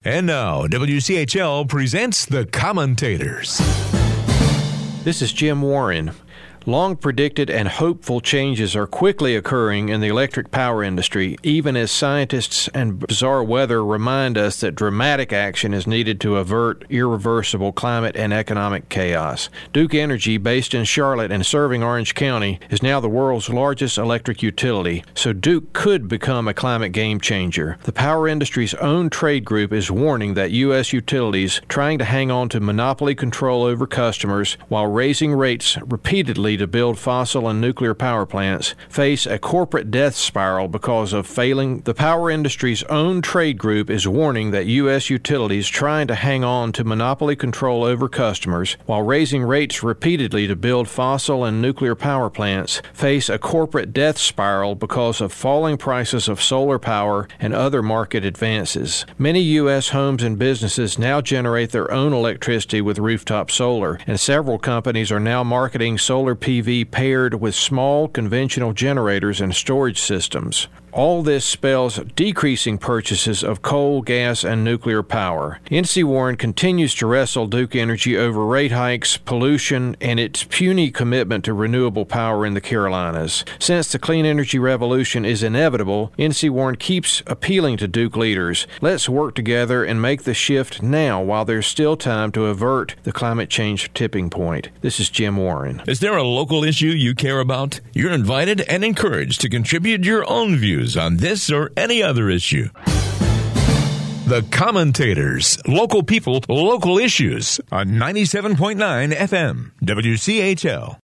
And now, WCHL presents The Commentators. This is Jim Warren. Long predicted and hopeful changes are quickly occurring in the electric power industry, even as scientists and bizarre weather remind us that dramatic action is needed to avert irreversible climate and economic chaos. Duke Energy, based in Charlotte and serving Orange County, is now the world's largest electric utility, so Duke could become a climate game changer. The power industry's own trade group is warning that U.S. utilities trying to hang on to monopoly control over customers while raising rates repeatedly to build fossil and nuclear power plants face a corporate death spiral because of failing. The power industry's own trade group is warning that U.S. utilities trying to hang on to monopoly control over customers while raising rates repeatedly to build fossil and nuclear power plants face a corporate death spiral because of falling prices of solar power and other market advances. Many U.S. homes and businesses now generate their own electricity with rooftop solar, and several companies are now marketing solar PV paired with small conventional generators and storage systems. All this spells decreasing purchases of coal, gas, and nuclear power. NC Warren continues to wrestle Duke Energy over rate hikes, pollution, and its puny commitment to renewable power in the Carolinas. Since the clean energy revolution is inevitable, NC Warren keeps appealing to Duke leaders. Let's work together and make the shift now while there's still time to avert the climate change tipping point. This is Jim Warren. Is there a local issue you care about? You're invited and encouraged to contribute your own views on this or any other issue. The Commentators, local people, local issues on 97.9 FM, WCHL.